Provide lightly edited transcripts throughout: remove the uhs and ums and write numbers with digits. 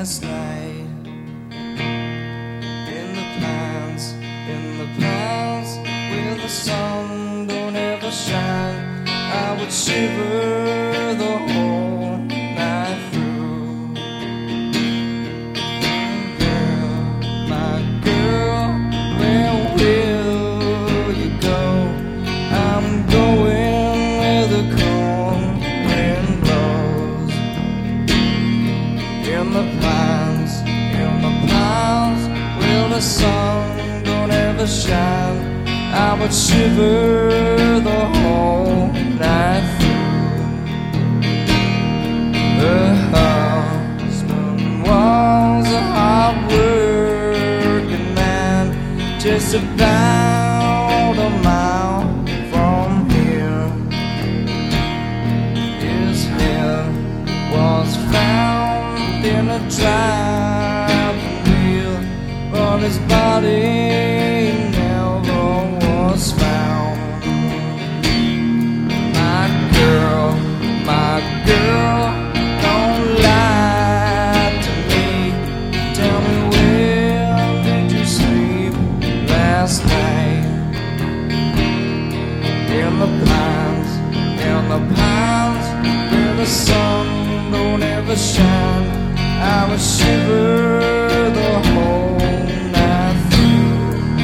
last night. In the pines, where the sun don't ever shine, I would shiver the whole night through. Girl, my girl, where will you go? I'm going where the cold wind blows. In the pines, where the sun don't ever shine, I would shiver the whole night through. The husband was a hard-working man, just about a mile from here. His head was found in a driving wheel, but his body never was found. My girl, don't lie to me. Tell me, where did you sleep last night? In the pines, where the sun don't ever shine, I would shiver the whole night through.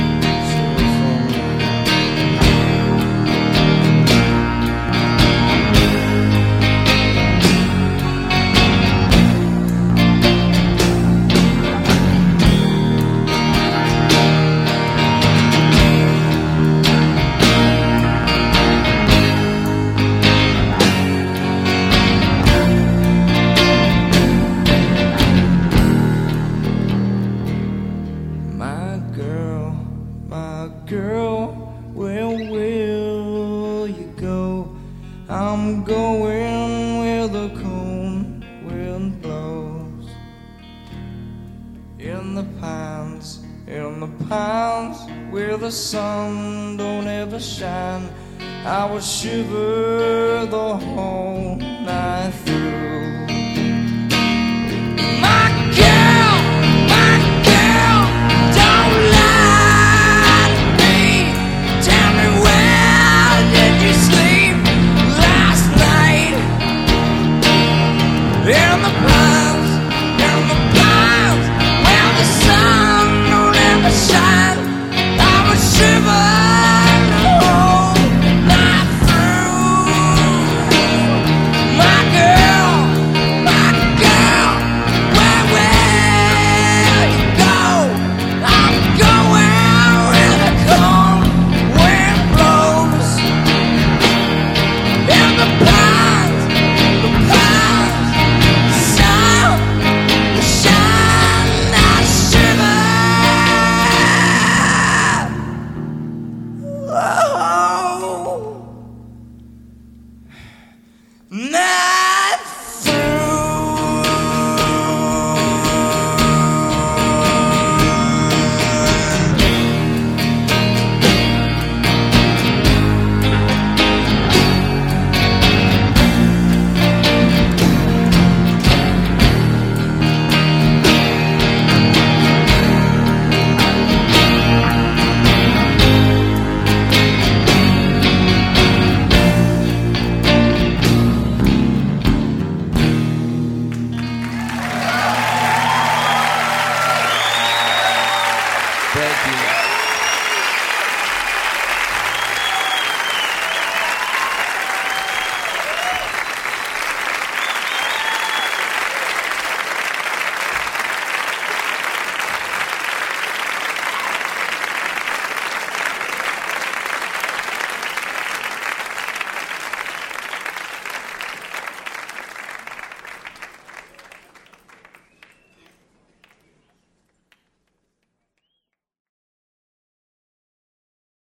My girl, where will you go? I'm going where the cold wind blows. In the pines, where the sun don't ever shine, I would shiver the whole night through. In the